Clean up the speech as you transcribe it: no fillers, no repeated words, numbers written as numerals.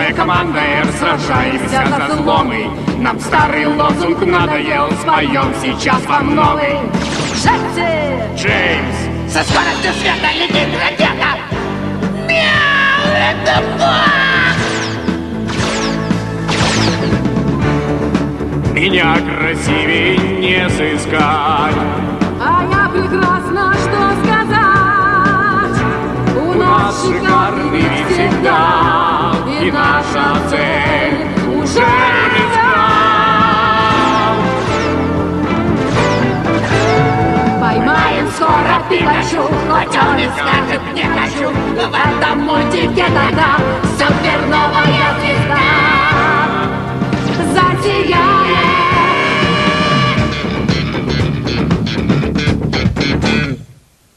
уже командир, сражаемся за зломы. Нам старый лозунг надоел, споем сейчас вам новый. Жертвы! Джеймс! Со скоростью света летит ракета! Мяу, это Меня красивее не сыскать. А я прекрасно, что сказать. У нас шикарный вид всегда, и наша цель уже близка. Поймаем скоро Пикачу, хоть он и скажет «не хочу». в этом мультике тогда суперновая звезда засияет.